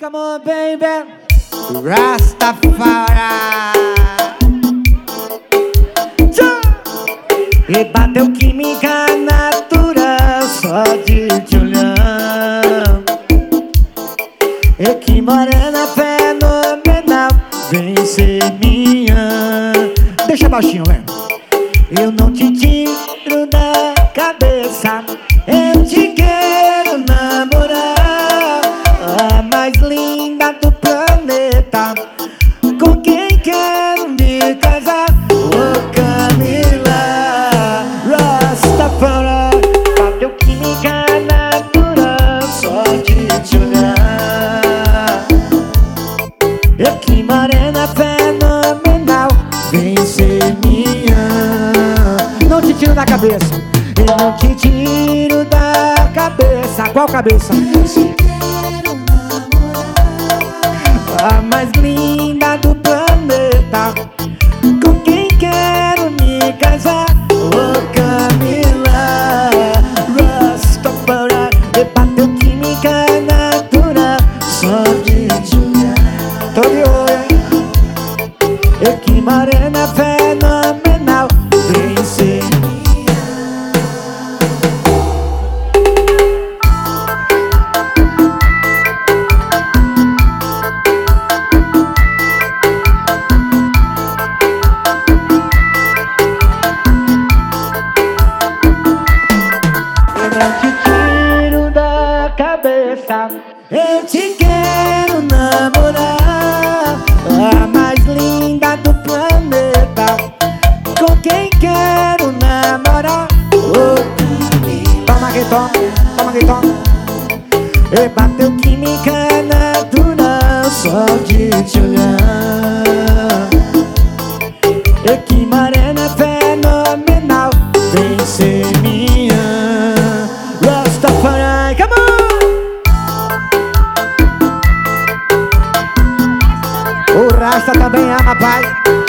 Come on, baby. Rastafari. E bateu química natural só de te olhar. E que morena fenomenal, vem ser minha. Deixa baixinho, velho. Eu não te tiro da cabeça, eu te quero namorar. A mais linda do planeta, com quem quero me casar. Oh, Camila, Rastafari. Bateu química natural só de te olhar. E que morena fenomenal, vem ser minha. Não te tiro da cabeça, eu não te tiro da cabeça. Qual cabeça? A mais linda do planeta, com quem quero me casar. Oh, Camila, Rastafari. E bateu química natural só de te olhar. Tô de olho. E que morena fenomenal, vem ser eu te quero namorar. A mais linda do planeta, com quem quero namorar. Oh, toma que toma, toma que toma. E bateu química natural só de te olhar. E que morena fenomenal, vem ser minha. Rastafari, come on! O Rasta também ama, pai.